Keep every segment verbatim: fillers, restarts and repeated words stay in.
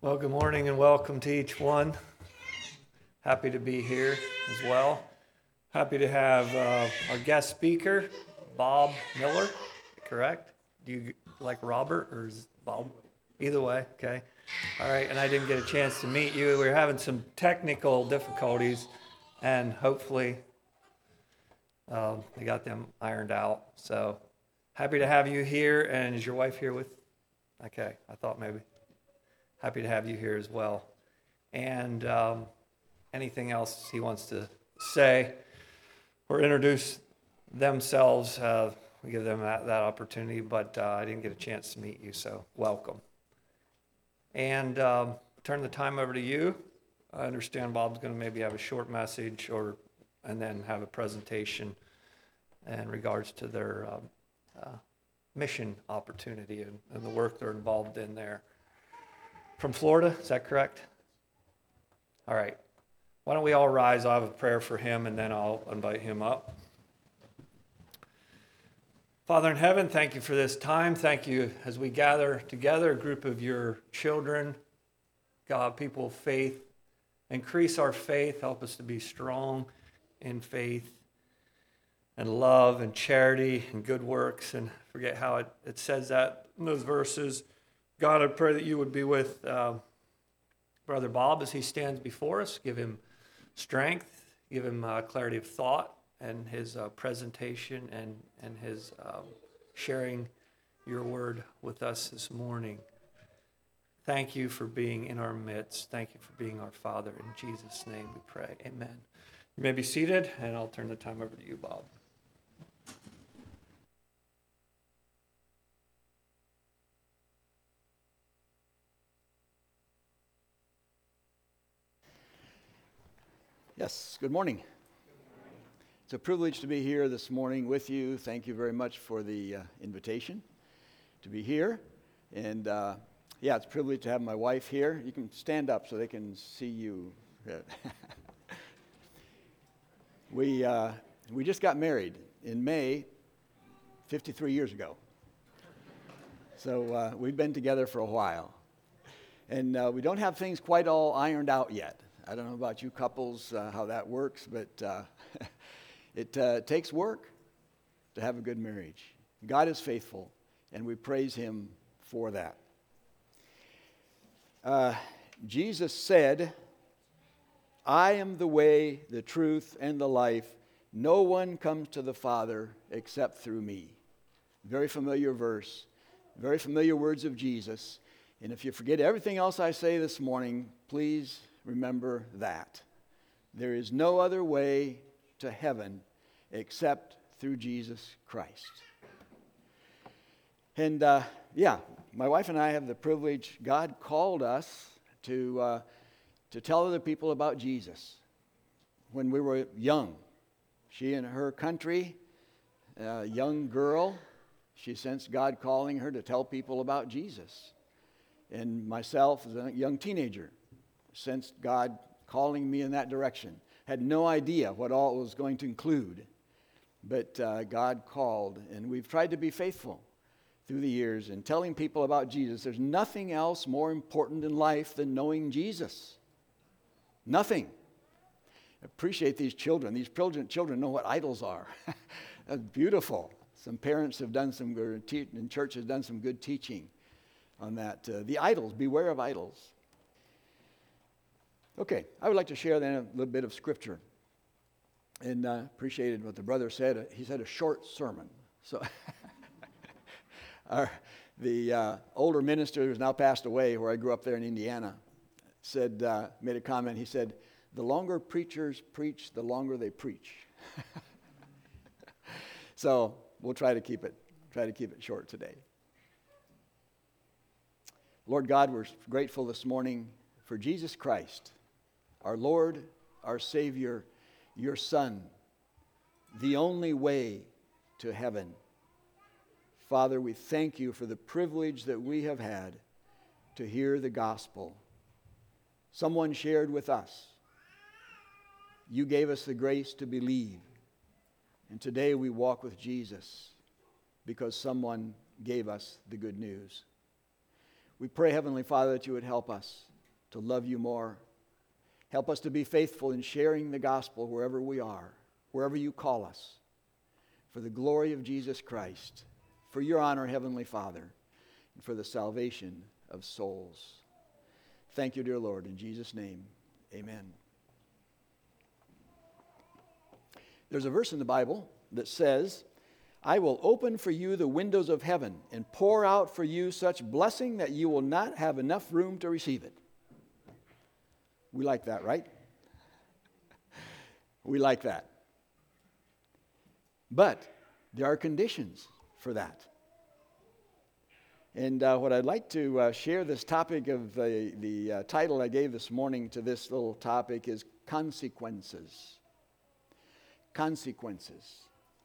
Well, good morning and welcome to each one. Happy to be here as well. Happy to have uh, our guest speaker, Bob Miller, correct? Do you like Robert or is it Bob? Either way, okay. All right, and I didn't get a chance to meet you. We were having some technical difficulties, and hopefully um, they got them ironed out. So happy to have you here, and is your wife here with? Okay, I thought maybe. Happy to have you here as well. And um, anything else he wants to say or introduce themselves, uh, we give them that, that opportunity, but uh, I didn't get a chance to meet you, so welcome. And um, turn the time over to you. I understand Bob's going to maybe have a short message or and then have a presentation in regards to their um, uh, mission opportunity and, and the work they're involved in there. From Florida, is that correct? All right. Why don't we all rise? I'll have a prayer for him, and then I'll invite him up. Father in heaven, thank you for this time. Thank you as we gather together, a group of your children, God, people of faith. Increase our faith. Help us to be strong in faith and love and charity and good works. And forget how it, it says that in those verses. God, I pray that you would be with uh, Brother Bob as he stands before us. Give him strength, give him uh, clarity of thought and his uh, presentation and, and his um, sharing your word with us this morning. Thank you for being in our midst. Thank you for being our Father. In Jesus' name we pray. Amen. You may be seated, and I'll turn the time over to you, Bob. Yes, good morning. It's a privilege to be here this morning with you. Thank you very much for the uh, invitation to be here. And uh, yeah, it's a privilege to have my wife here. You can stand up so they can see you. we, uh, we just got married in May, fifty-three years ago. So uh, we've been together for a while. And uh, we don't have things quite all ironed out yet. I don't know about you couples, uh, how that works, but uh, it uh, takes work to have a good marriage. God is faithful, and we praise him for that. Uh, Jesus said, I am the way, the truth, and the life. No one comes to the Father except through me. Very familiar verse, very familiar words of Jesus. And if you forget everything else I say this morning, please remember that. There is no other way to heaven except through Jesus Christ. And uh, yeah, my wife and I have the privilege, God called us to, uh, to tell other people about Jesus when we were young. She in her country, a young girl, she sensed God calling her to tell people about Jesus. And myself as a young teenager, sensed God calling me in that direction. Had no idea what all it was going to include, but uh, God called, and we've tried to be faithful through the years in telling people about Jesus. There's nothing else more important in life than knowing Jesus. Nothing. I appreciate these children. These children, children know what idols are. That's beautiful. Some parents have done some good, te- and church has done some good teaching on that. Uh, the idols, beware of idols. Okay, I would like to share then a little bit of scripture. And uh, appreciated what the brother said. He said a short sermon. So our, the uh, older minister who's now passed away, where I grew up there in Indiana, said, uh, made a comment. He said, the longer preachers preach, the longer they preach. So we'll try to keep it, try to keep it short today. Lord God, we're grateful this morning for Jesus Christ, our Lord, our Savior, your Son, the only way to heaven. Father, we thank you for the privilege that we have had to hear the gospel. Someone shared with us. You gave us the grace to believe. And today we walk with Jesus because someone gave us the good news. We pray, Heavenly Father, that you would help us to love you more. Help us to be faithful in sharing the gospel wherever we are, wherever you call us, for the glory of Jesus Christ, for your honor, Heavenly Father, and for the salvation of souls. Thank you, dear Lord. In Jesus' name, amen. There's a verse in the Bible that says, I will open for you the windows of heaven and pour out for you such blessing that you will not have enough room to receive it. We like that, right? We like that. But there are conditions for that. And uh, what I'd like to uh, share this topic of the, the uh, title I gave this morning to this little topic is consequences. Consequences.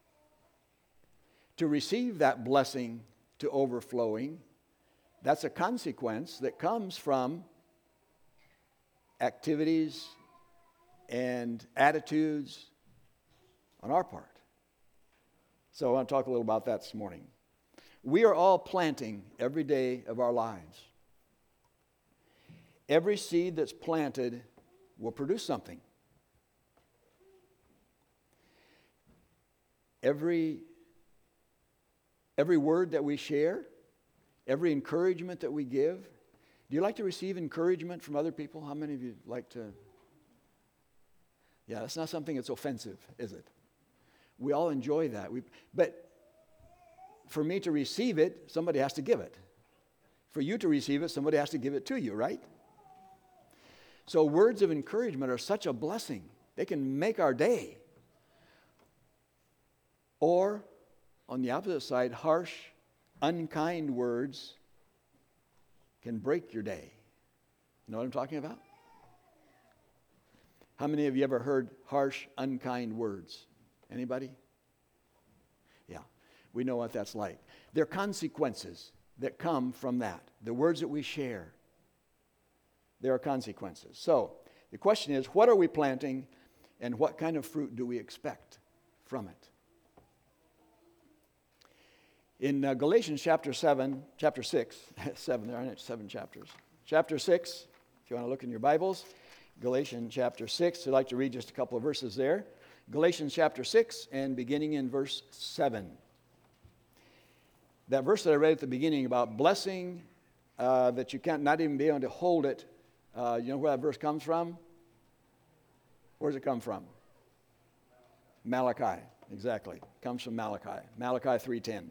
To receive that blessing to overflowing, that's a consequence that comes from activities and attitudes on our part. So I want to talk a little about that this morning. We are all planting every day of our lives. Every seed that's planted will produce something. Every, every word that we share, every encouragement that we give. Do you like to receive encouragement from other people? How many of you like to? Yeah, that's not something that's offensive, is it? We all enjoy that. We, but for me to receive it, somebody has to give it. For you to receive it, somebody has to give it to you, right? So words of encouragement are such a blessing. They can make our day. Or, on the opposite side, harsh, unkind words can break your day. You know what I'm talking about? How many of you ever heard harsh, unkind words? Anybody? Yeah, we know what that's like. There are consequences that come from that. The words that we share, there are consequences. So, the question is, what are we planting and what kind of fruit do we expect from it? In uh, Galatians chapter seven, chapter six, seven, there aren't seven chapters. Chapter six, if you want to look in your Bibles, Galatians chapter six, I'd like to read just a couple of verses there. Galatians chapter six, and beginning in verse seven. That verse that I read at the beginning about blessing, uh, that you can't not even be able to hold it, uh, you know where that verse comes from? Where does it come from? Malachi, exactly. It comes from Malachi, Malachi three ten.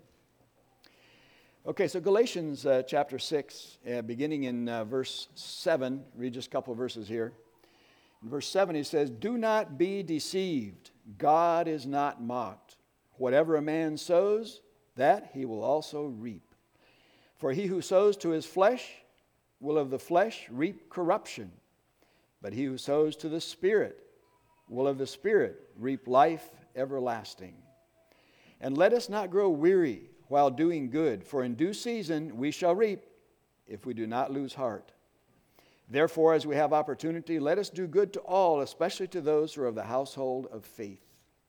Okay, so Galatians uh, chapter six, uh, beginning in uh, verse seven, read just a couple of verses here. In verse seven, he says, do not be deceived. God is not mocked. Whatever a man sows, that he will also reap. For he who sows to his flesh will of the flesh reap corruption. But he who sows to the Spirit will of the Spirit reap life everlasting. And let us not grow weary while doing good, for in due season we shall reap if we do not lose heart. Therefore, as we have opportunity, let us do good to all, especially to those who are of the household of faith.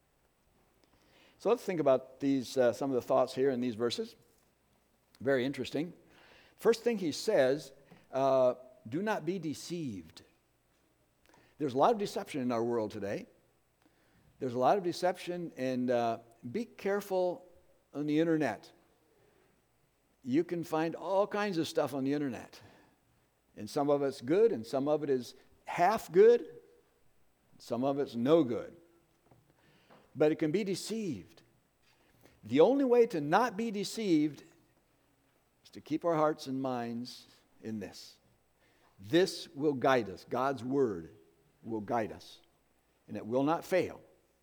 So let's think about these uh, some of the thoughts here in these verses. Very interesting. First thing he says, uh, do not be deceived. There's a lot of deception in our world today. There's a lot of deception, and uh, be careful on the internet. You can find all kinds of stuff on the internet. And some of it's good, and some of it is half good. Some of it's no good. But it can be deceived. The only way to not be deceived is to keep our hearts and minds in this. This will guide us. God's word will guide us. And it will not fail.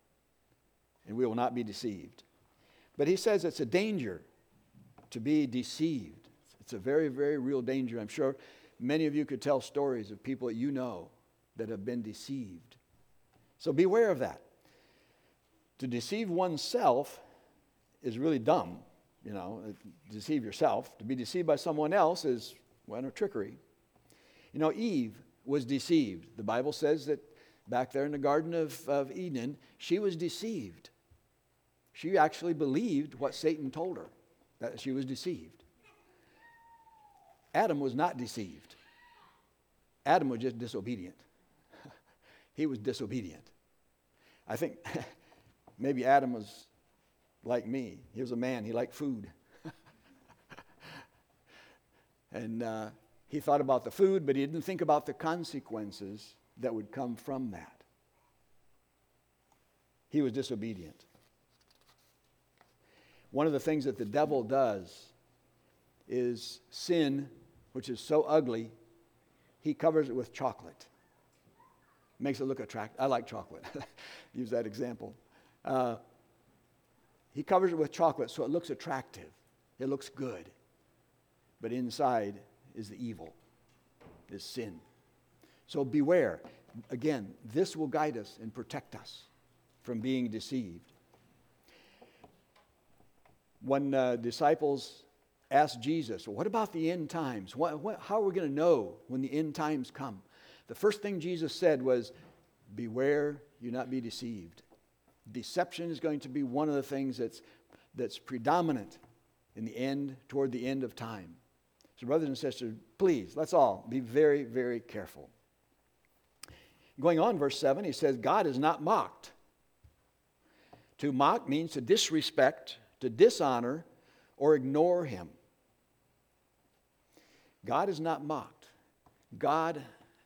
And we will not be deceived. But he says it's a danger to be deceived. It's a very, very real danger. I'm sure many of you could tell stories of people that you know that have been deceived. So beware of that. To deceive oneself is really dumb, you know, deceive yourself. To be deceived by someone else is, well, no trickery. You know, Eve was deceived. The Bible says that back there in the Garden of, of Eden, she was deceived. She actually believed what Satan told her, that she was deceived. Adam was not deceived. Adam was just disobedient. He was disobedient. I think maybe Adam was like me. He was a man. He liked food. and uh, he thought about the food, but he didn't think about the consequences that would come from that. He was disobedient. One of the things that the devil does is sin, which is so ugly, he covers it with chocolate. Makes it look attractive. I like chocolate. Use that example. Uh, he covers it with chocolate so it looks attractive. It looks good. But inside is the evil, is sin. So beware. Again, this will guide us and protect us from being deceived. When uh, disciples asked Jesus, well, what about the end times? What, what, how are we going to know when the end times come? The first thing Jesus said was, beware you not be deceived. Deception is going to be one of the things that's, that's predominant in the end, toward the end of time. So brothers and sisters, please, let's all be very, very careful. Going on, verse seven, he says, God is not mocked. To mock means to disrespect, to dishonor, or ignore him. God is not mocked. God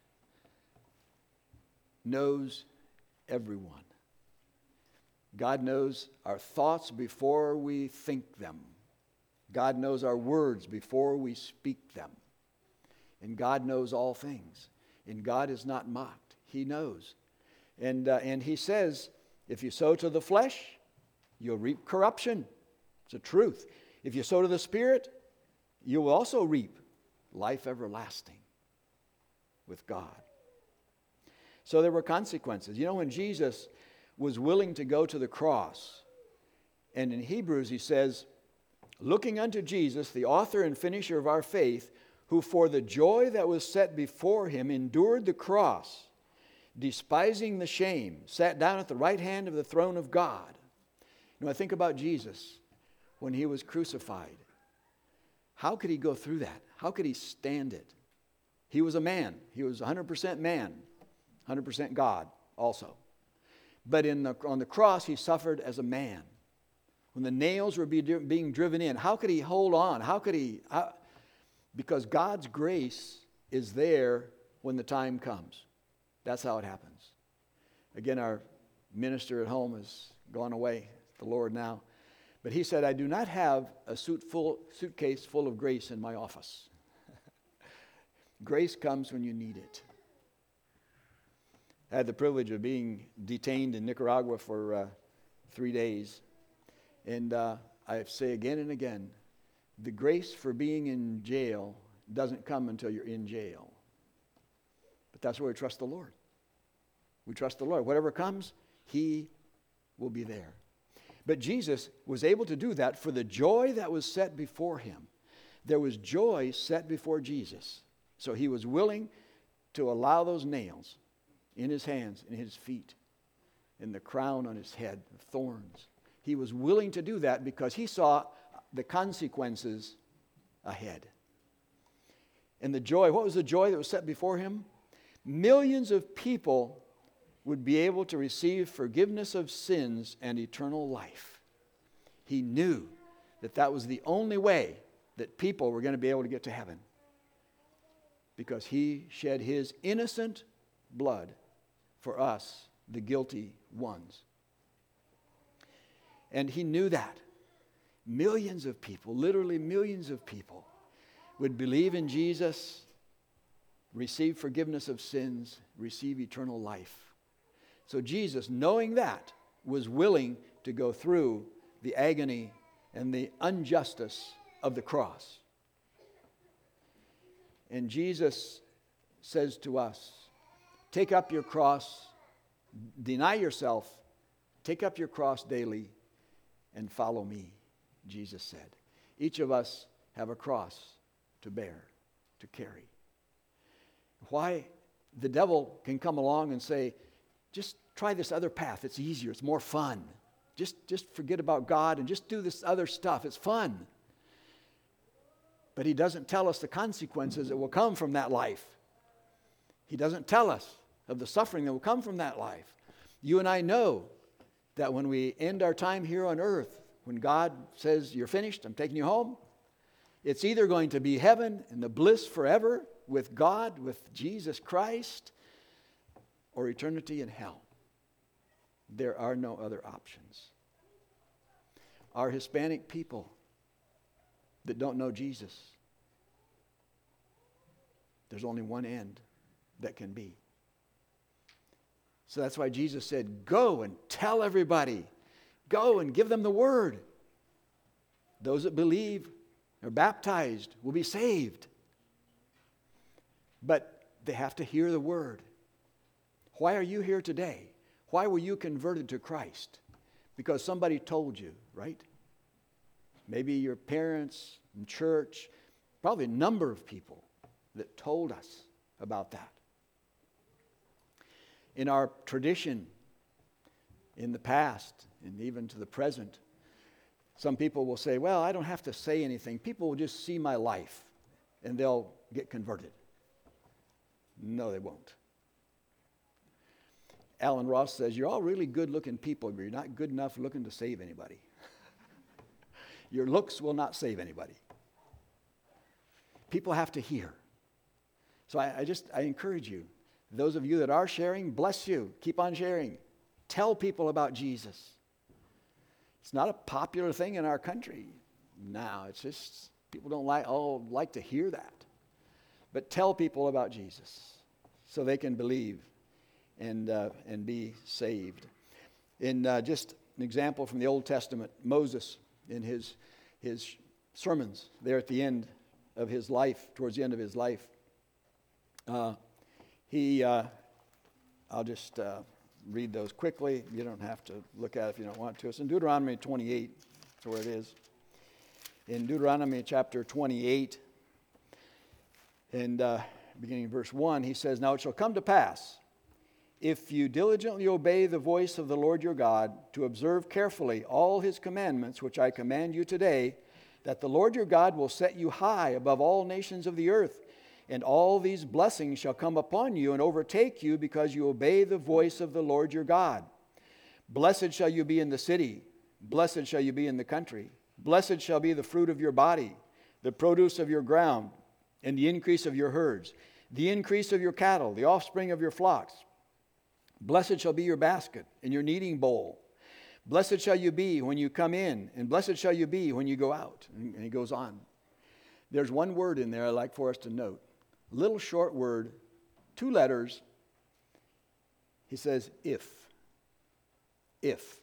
knows everyone. God knows our thoughts before we think them. God knows our words before we speak them. And God knows all things. And God is not mocked. He knows. And, uh, and he says, if you sow to the flesh, you'll reap corruption. It's a truth. If you sow to the Spirit, you will also reap life everlasting with God. So there were consequences. You know, when Jesus was willing to go to the cross, and in Hebrews he says, looking unto Jesus, the author and finisher of our faith, who for the joy that was set before him endured the cross, despising the shame, sat down at the right hand of the throne of God. You know, I think about Jesus when he was crucified. How could he go through that? How could he stand it? He was a man. He was one hundred percent man, one hundred percent God also. But in the, on the cross, he suffered as a man. When the nails were be, being driven in, how could he hold on? How could he? How, because God's grace is there when the time comes. That's how it happens. Again, our minister at home has gone away, the Lord now. But he said, I do not have a suit full, suitcase full of grace in my office. Grace comes when you need it. I had the privilege of being detained in Nicaragua for uh, three days. And uh, I say again and again, the grace for being in jail doesn't come until you're in jail. But that's where we trust the Lord. We trust the Lord. Whatever comes, he will be there. But Jesus was able to do that for the joy that was set before him. There was joy set before Jesus. So he was willing to allow those nails in his hands and his feet, and the crown on his head, the thorns. He was willing to do that because he saw the consequences ahead. And the joy, what was the joy that was set before him? Millions of people would be able to receive forgiveness of sins and eternal life. He knew that that was the only way that people were going to be able to get to heaven, because he shed his innocent blood for us, the guilty ones. And he knew that millions of people, literally millions of people, would believe in Jesus, receive forgiveness of sins, receive eternal life. So Jesus, knowing that, was willing to go through the agony and the injustice of the cross. And Jesus says to us, take up your cross, deny yourself, take up your cross daily, and follow me, Jesus said. Each of us have a cross to bear, to carry. Why the devil can come along and say, just try this other path. It's easier. It's more fun. Just, just forget about God and just do this other stuff. It's fun. But he doesn't tell us the consequences that will come from that life. He doesn't tell us of the suffering that will come from that life. You and I know that when we end our time here on earth, when God says, you're finished, I'm taking you home, it's either going to be heaven and the bliss forever with God, with Jesus Christ, or eternity in hell. There are no other options. Our Hispanic people that don't know Jesus, there's only one end that can be. So that's why Jesus said, go and tell everybody. Go and give them the word. Those that believe are baptized will be saved. But they have to hear the word. Why are you here today? Why were you converted to Christ? Because somebody told you, right? Maybe your parents in church, probably a number of people that told us about that. In our tradition, in the past, and even to the present, some people will say, well, I don't have to say anything. People will just see my life, and they'll get converted. No, they won't. Alan Ross says, you're all really good-looking people, but you're not good enough looking to save anybody. Your looks will not save anybody. People have to hear. So I, I just, I encourage you, those of you that are sharing, bless you. Keep on sharing. Tell people about Jesus. It's not a popular thing in our country now. It's just, people don't like, oh, like to hear that. But tell people about Jesus so they can believe and, uh, and be saved. In uh, just an example from the Old Testament, Moses in his, his sermons there at the end of his life, towards the end of his life, uh, he, uh, I'll just uh, read those quickly. You don't have to look at it if you don't want to. It's in Deuteronomy twenty-eight. That's where it is. In Deuteronomy chapter twenty-eight, and uh, beginning in verse one, he says, now it shall come to pass, if you diligently obey the voice of the Lord your God, to observe carefully all his commandments, which I command you today, that the Lord your God will set you high above all nations of the earth, and all these blessings shall come upon you and overtake you because you obey the voice of the Lord your God. Blessed shall you be in the city, blessed shall you be in the country. Blessed shall be the fruit of your body, the produce of your ground, and the increase of your herds, the increase of your cattle, the offspring of your flocks. Blessed shall be your basket and your kneading bowl. Blessed shall you be when you come in, and blessed shall you be when you go out. And he goes on. There's one word in there I'd like for us to note. Little short word, two letters. He says, if. If.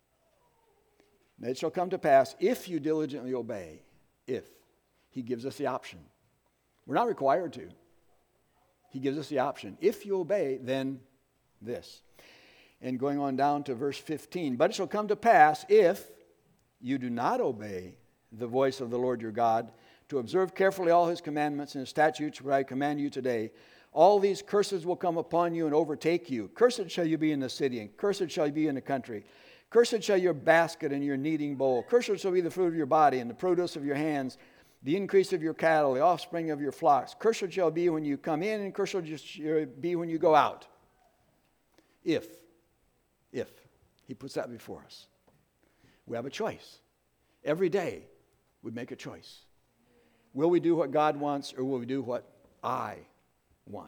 Now it shall come to pass, if you diligently obey, if. He gives us the option. We're not required to. He gives us the option. If you obey, then this. And going on down to verse fifteen, but it shall come to pass, if you do not obey the voice of the Lord your God, to observe carefully all his commandments and his statutes which I command you today, all these curses will come upon you and overtake you. Cursed shall you be in the city, and cursed shall you be in the country. Cursed shall your basket and your kneading bowl. Cursed shall be the fruit of your body and the produce of your hands, the increase of your cattle, the offspring of your flocks. Cursed shall be when you come in, and cursed shall be when you go out. If, if, he puts that before us. We have a choice. Every day we make a choice. Will we do what God wants, or will we do what I want?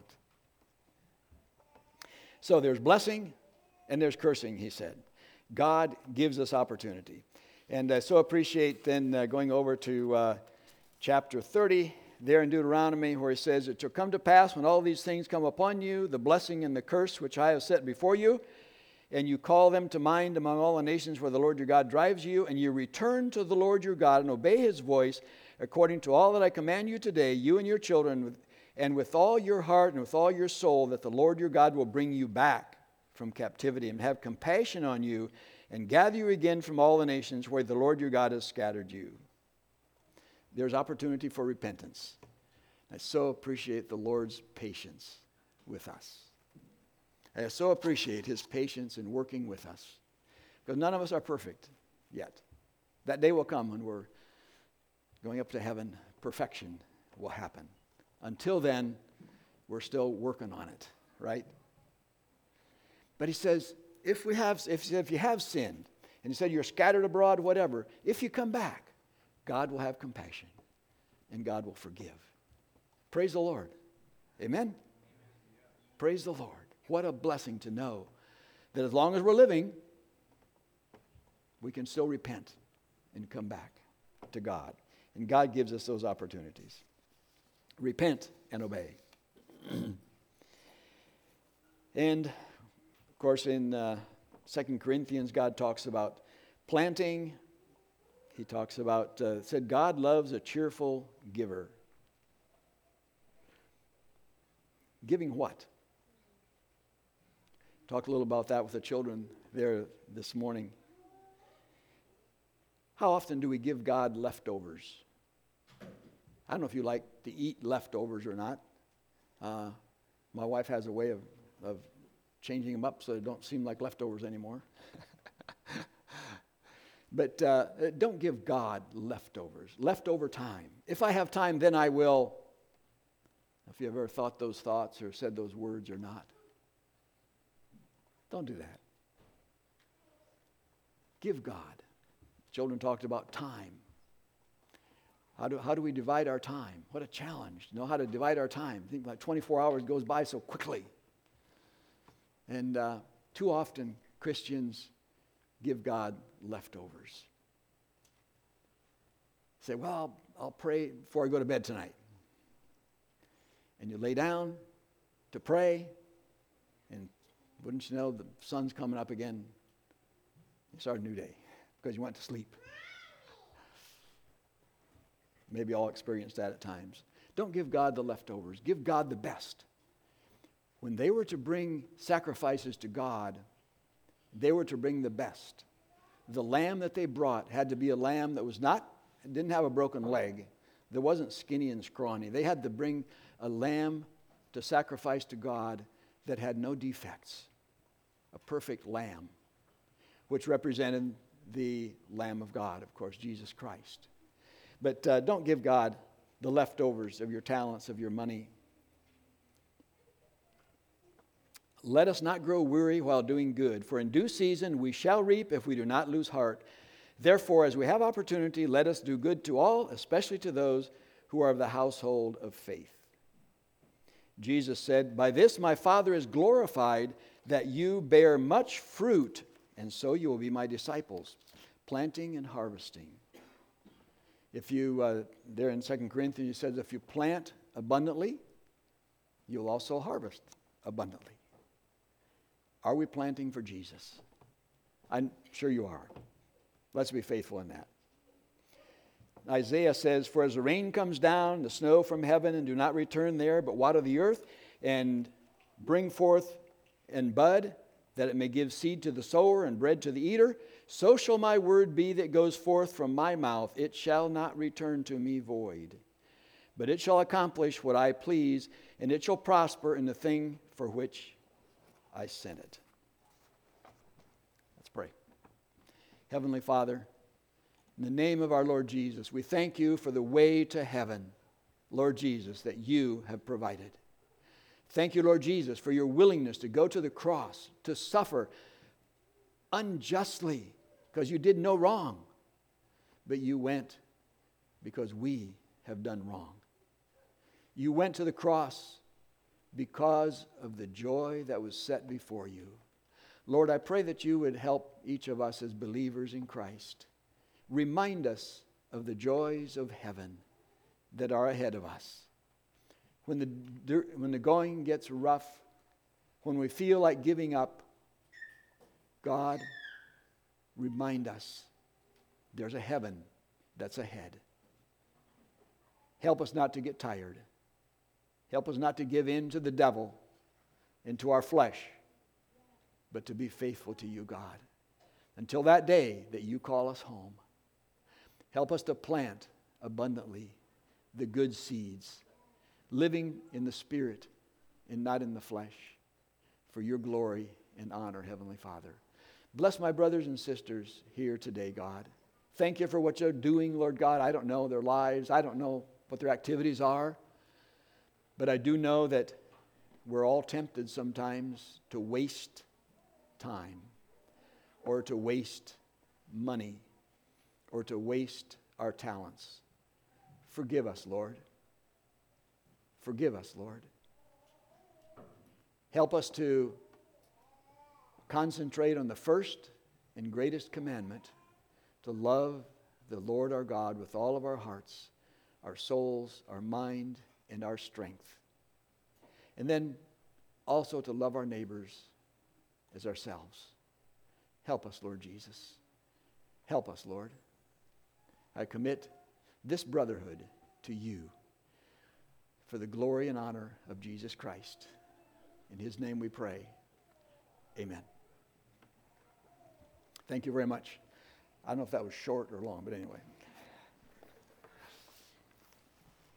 So there's blessing and there's cursing, he said. God gives us opportunity. And I so appreciate then uh, going over to uh, chapter thirty, there in Deuteronomy, where he says, it shall come to pass when all these things come upon you, the blessing and the curse which I have set before you, and you call them to mind among all the nations where the Lord your God drives you, and you return to the Lord your God and obey his voice, according to all that I command you today, you and your children, and with all your heart and with all your soul, that the Lord your God will bring you back from captivity and have compassion on you and gather you again from all the nations where the Lord your God has scattered you. There's opportunity for repentance. I so appreciate the Lord's patience with us. I so appreciate his patience in working with us, because none of us are perfect yet. That day will come when we're going up to heaven. Perfection will happen. Until then, we're still working on it. right? But he says, if we have, if, if you have sinned, and he said you're scattered abroad, whatever, if you come back, God will have compassion and God will forgive. Praise the Lord. Amen? Praise the Lord. What a blessing to know that as long as we're living, we can still repent and come back to God. And God gives us those opportunities. Repent and obey. And, of course, in uh, Second Corinthians, God talks about planting. He talks about, uh, said, God loves a cheerful giver. Giving what? Talked a little about that with the children there this morning. How often do we give God leftovers? I don't know if you like to eat leftovers or not. Uh, my wife has a way of, of changing them up so they don't seem like leftovers anymore. But uh, don't give God leftovers, leftover time. If I have time, then I will. If you ever thought those thoughts or said those words or not. Don't do that. Give God. Children talked about time. How do, how do we divide our time? What a challenge. Know how to divide our time. I think like twenty-four hours goes by so quickly. And uh, too often Christians give God leftovers. Say, well, I'll, I'll pray before I go to bed tonight. And you lay down to pray, and wouldn't you know, the sun's coming up again. You start a new day because you went to sleep. Maybe all experienced that at times. Don't give God the leftovers. Give God the best. When they were to bring sacrifices to God, they were to bring the best. The lamb that they brought had to be a lamb that was not, didn't have a broken leg. That wasn't skinny and scrawny. They had to bring a lamb to sacrifice to God that had no defects. A perfect lamb, which represented the Lamb of God, of course, Jesus Christ. But uh, don't give God the leftovers of your talents, of your money. Let us not grow weary while doing good, for in due season we shall reap if we do not lose heart. Therefore, as we have opportunity, let us do good to all, especially to those who are of the household of faith. Jesus said, by this my Father is glorified, that you bear much fruit, and so you will be my disciples, planting and harvesting. If you, uh, there in Second Corinthians, it says, if you plant abundantly, you'll also harvest abundantly. Are we planting for Jesus? I'm sure you are. Let's be faithful in that. Isaiah says, for as the rain comes down, the snow from heaven, and do not return there, but water the earth, and bring forth and bud, that it may give seed to the sower and bread to the eater, so shall my word be that goes forth from my mouth. It shall not return to me void, but it shall accomplish what I please, and it shall prosper in the thing for which I sent it. Let's pray. Heavenly Father, in the name of our Lord Jesus, we thank you for the way to heaven, Lord Jesus, that you have provided. Thank you, Lord Jesus, for your willingness to go to the cross, to suffer unjustly, because you did no wrong, but you went because we have done wrong. You went to the cross because of the joy that was set before you. Lord, I pray that you would help each of us as believers in Christ. Remind us of the joys of heaven that are ahead of us. When the, when the going gets rough, when we feel like giving up, God, remind us there's a heaven that's ahead. Help us not to get tired. Help us not to give in to the devil and to our flesh, but to be faithful to you, God, until that day that you call us home. Help us to plant abundantly the good seeds, living in the Spirit and not in the flesh, for your glory and honor, Heavenly Father. Bless my brothers and sisters here today, God. Thank you for what you're doing, Lord God. I don't know their lives. I don't know what their activities are. But I do know that we're all tempted sometimes to waste time or to waste money or to waste our talents. Forgive us, Lord. Forgive us, Lord. Help us to concentrate on the first and greatest commandment, to love the Lord our God with all of our hearts, our souls, our mind, and our strength. And then also to love our neighbors as ourselves. Help us, Lord Jesus. Help us, Lord. I commit this brotherhood to you for the glory and honor of Jesus Christ. In his name we pray. Amen. Thank you very much. I don't know if that was short or long, but anyway.